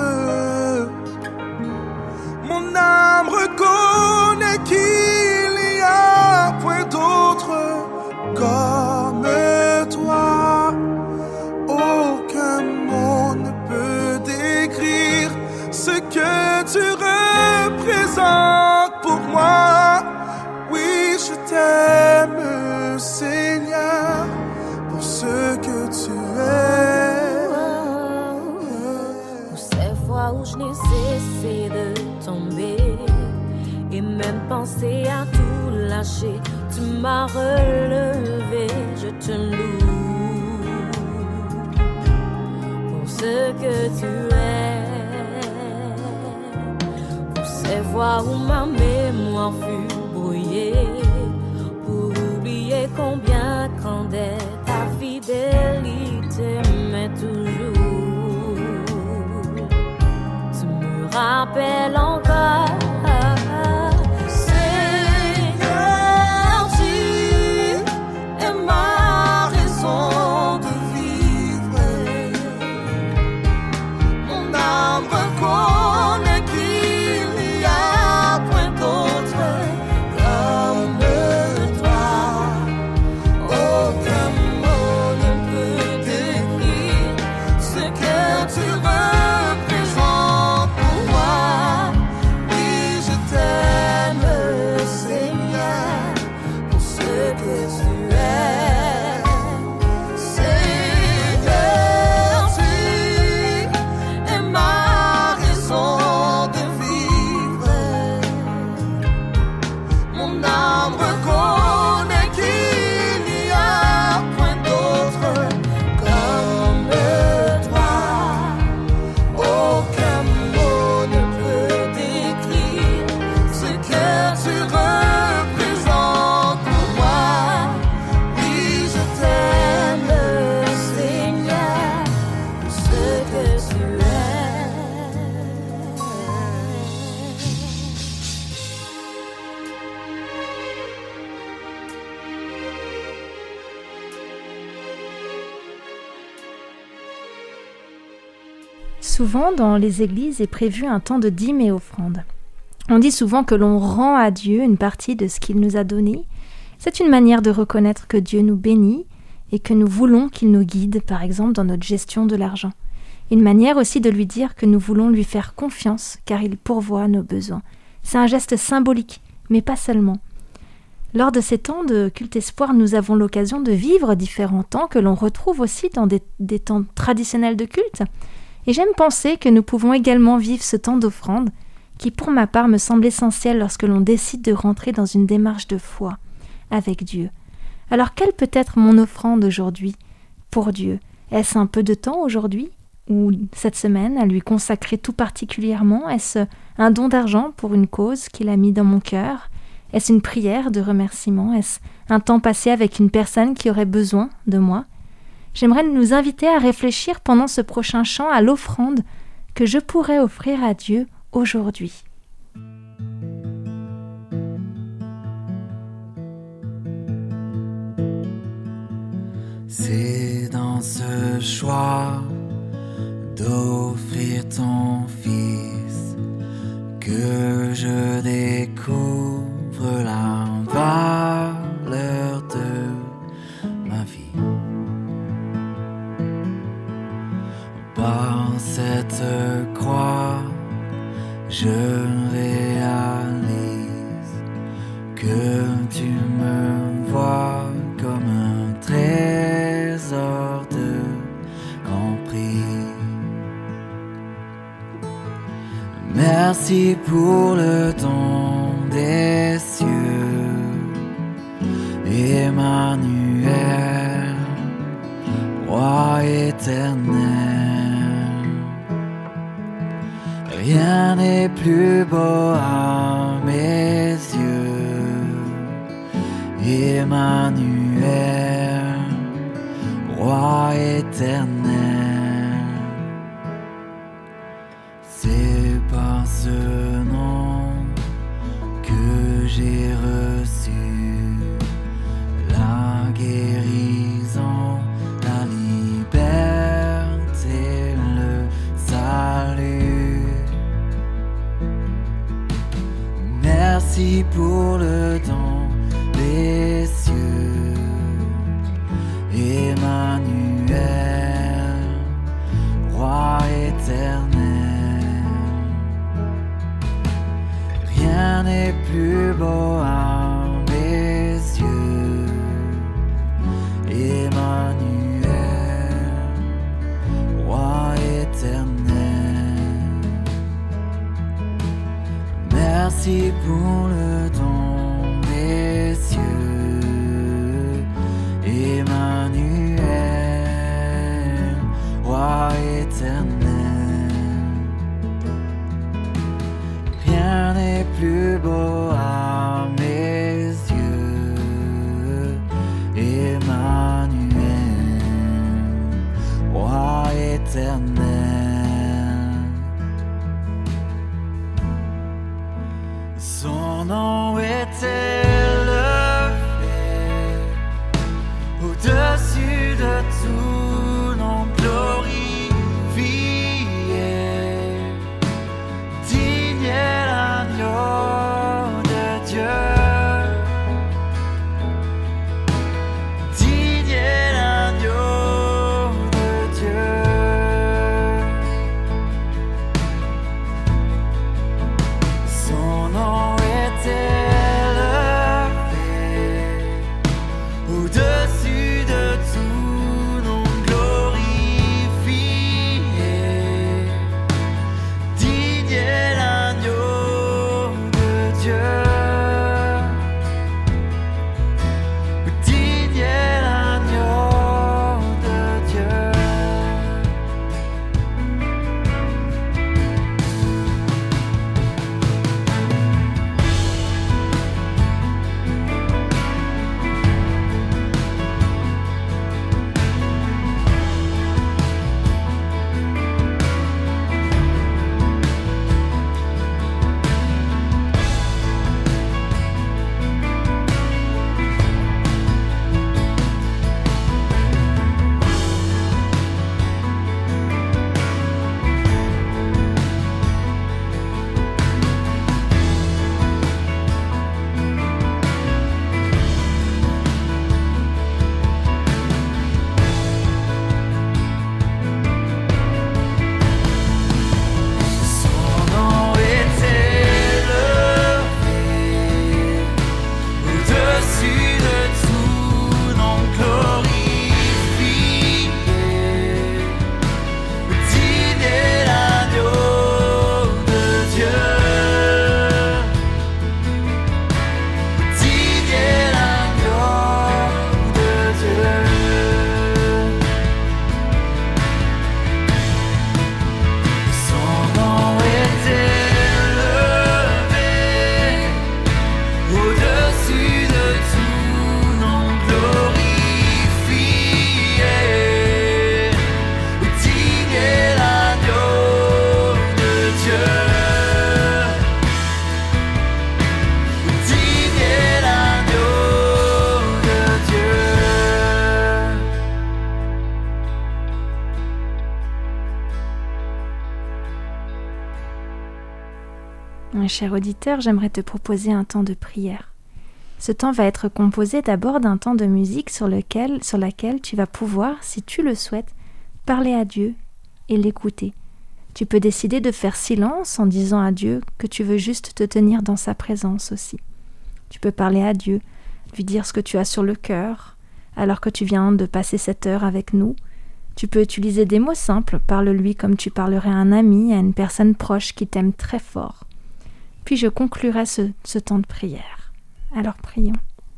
Mon âme reconnaît qu'il n'y a point d'autre comme toi. Aucun mot ne peut décrire ce que tu représentes pour moi. Oui, je t'aime, Seigneur, pour ce que tu es. Pour ces fois où je n'ai cessé de tomber et même pensé à tout lâcher, tu m'as relevé, je te loue pour ce que tu es. Pour ces fois où ma mémoire fut brouillée, pour oublier combien grande est ta fidélité, mais toujours tu me rappelles encore. Souvent, dans les églises est prévu un temps de dîmes et offrandes. On dit souvent que l'on rend à Dieu une partie de ce qu'il nous a donné. C'est une manière de reconnaître que Dieu nous bénit et que nous voulons qu'il nous guide, par exemple, dans notre gestion de l'argent. Une manière aussi de lui dire que nous voulons lui faire confiance, car il pourvoit nos besoins. C'est un geste symbolique, mais pas seulement. Lors de ces temps de culte espoir, nous avons l'occasion de vivre différents temps que l'on retrouve aussi dans des, des temps traditionnels de culte. Et j'aime penser que nous pouvons également vivre ce temps d'offrande qui pour ma part me semble essentiel lorsque l'on décide de rentrer dans une démarche de foi avec Dieu. Alors quelle peut être mon offrande aujourd'hui pour Dieu? Est-ce un peu de temps aujourd'hui ou cette semaine à lui consacrer tout particulièrement? Est-ce un don d'argent pour une cause qu'il a mis dans mon cœur? Est-ce une prière de remerciement? Est-ce un temps passé avec une personne qui aurait besoin de moi? J'aimerais nous inviter à réfléchir pendant ce prochain chant à l'offrande que je pourrais offrir à Dieu aujourd'hui. C'est dans ce choix d'offrir ton Fils que je découvre la valeur de ma vie. Par cette croix, je réalise que tu me vois comme un trésor de grand prix. Merci pour le don des cieux, Emmanuel, Roi éternel. Rien n'est plus beau à mes yeux, Emmanuel, Roi éternel. C'est par ce nom que j'ai reçu la guérison, la liberté, le salut. Merci pour le don des cieux, Emmanuel, Roi éternel. Rien n'est plus beau à mes yeux, Emmanuel, Roi éternel. Merci pour le don des cieux, Emmanuel, Roi éternel. Rien n'est plus beau à mes yeux, Emmanuel, Roi éternel. Son nom est élevé au-dessus de tout nom glorifié. Digne est l'agneau de Dieu. Digne est l'agneau de Dieu. Mon cher auditeur, j'aimerais te proposer un temps de prière. Ce temps va être composé d'abord d'un temps de musique sur lequel, sur laquelle tu vas pouvoir, si tu le souhaites, parler à Dieu et l'écouter. Tu peux décider de faire silence en disant à Dieu que tu veux juste te tenir dans sa présence aussi. Tu peux parler à Dieu, lui dire ce que tu as sur le cœur, alors que tu viens de passer cette heure avec nous. Tu peux utiliser des mots simples, parle-lui comme tu parlerais à un ami, à une personne proche qui t'aime très fort. Puis je conclurai ce, ce temps de prière. Alors prions.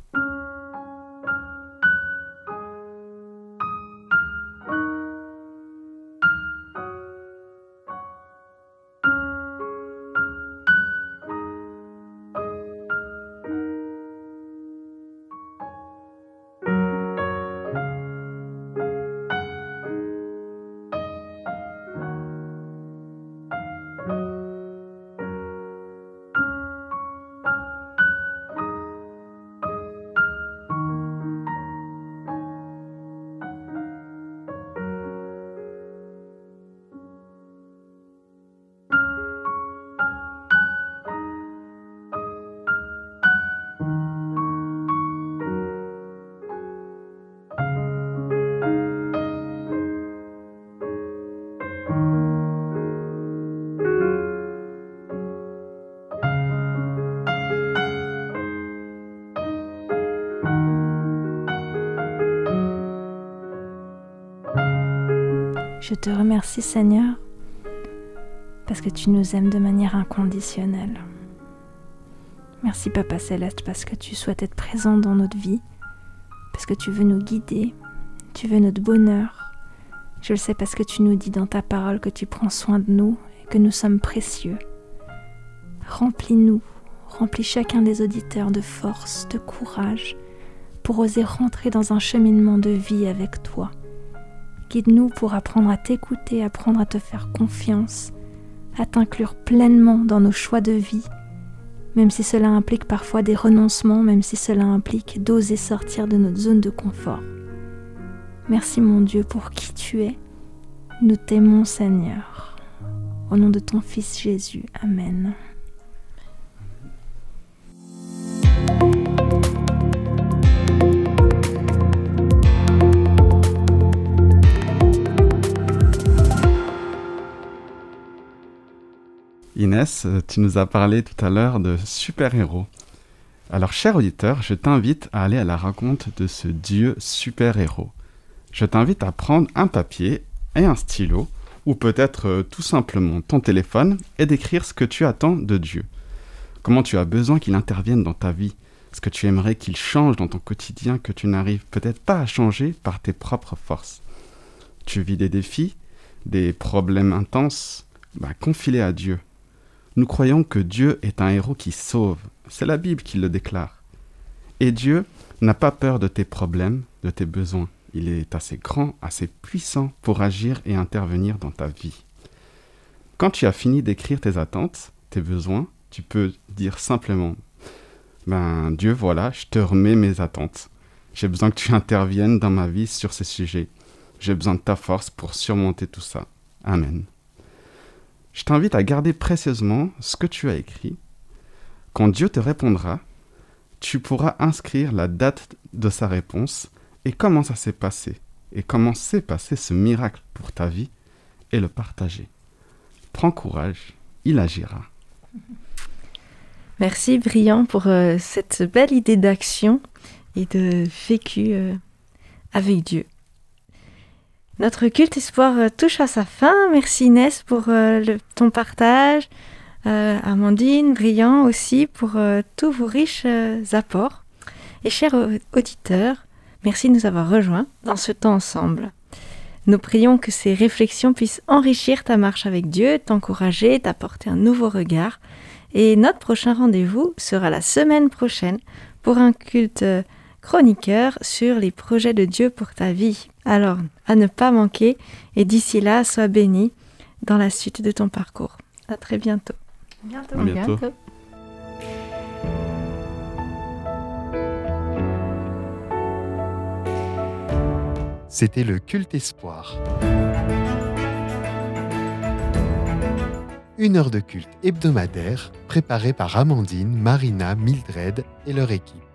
Je te remercie, Seigneur, parce que tu nous aimes de manière inconditionnelle. Merci, Papa Céleste, parce que tu souhaites être présent dans notre vie, parce que tu veux nous guider, tu veux notre bonheur. Je le sais parce que tu nous dis dans ta parole que tu prends soin de nous et que nous sommes précieux. Remplis-nous, remplis chacun des auditeurs de force, de courage, pour oser rentrer dans un cheminement de vie avec toi. Guide-nous pour apprendre à t'écouter, apprendre à te faire confiance, à t'inclure pleinement dans nos choix de vie, même si cela implique parfois des renoncements, même si cela implique d'oser sortir de notre zone de confort. Merci mon Dieu pour qui tu es. Nous t'aimons, Seigneur. Au nom de ton Fils Jésus. Amen. Inès, tu nous as parlé tout à l'heure de super-héros. Alors, cher auditeur, je t'invite à aller à la rencontre de ce Dieu super-héros. Je t'invite à prendre un papier et un stylo, ou peut-être euh, tout simplement ton téléphone, et d'écrire ce que tu attends de Dieu. Comment tu as besoin qu'il intervienne dans ta vie, ce que tu aimerais qu'il change dans ton quotidien que tu n'arrives peut-être pas à changer par tes propres forces. Tu vis des défis, des problèmes intenses, bah, confie-les à Dieu. Nous croyons que Dieu est un héros qui sauve. C'est la Bible qui le déclare. Et Dieu n'a pas peur de tes problèmes, de tes besoins. Il est assez grand, assez puissant pour agir et intervenir dans ta vie. Quand tu as fini d'écrire tes attentes, tes besoins, tu peux dire simplement « Ben Dieu, voilà, je te remets mes attentes. J'ai besoin que tu interviennes dans ma vie sur ces sujets. J'ai besoin de ta force pour surmonter tout ça. Amen. » Je t'invite à garder précieusement ce que tu as écrit. Quand Dieu te répondra, tu pourras inscrire la date de sa réponse et comment ça s'est passé, et comment s'est passé ce miracle pour ta vie, et le partager. Prends courage, il agira. Merci Brian pour euh, cette belle idée d'action et de vécu euh, avec Dieu. Notre culte espoir euh, touche à sa fin. Merci Inès pour euh, le, ton partage, euh, Amandine, Brian aussi pour euh, tous vos riches euh, apports. Et chers auditeurs, merci de nous avoir rejoints dans ce temps ensemble. Nous prions que ces réflexions puissent enrichir ta marche avec Dieu, t'encourager, t'apporter un nouveau regard. Et notre prochain rendez-vous sera la semaine prochaine pour un culte chroniqueur sur les projets de Dieu pour ta vie. Alors, à ne pas manquer, et d'ici là, sois béni dans la suite de ton parcours. À très bientôt. Bientôt. À bientôt. bientôt. C'était le Culte Espoir. une heure de culte hebdomadaire préparée par Amandine, Marina, Mildred et leur équipe.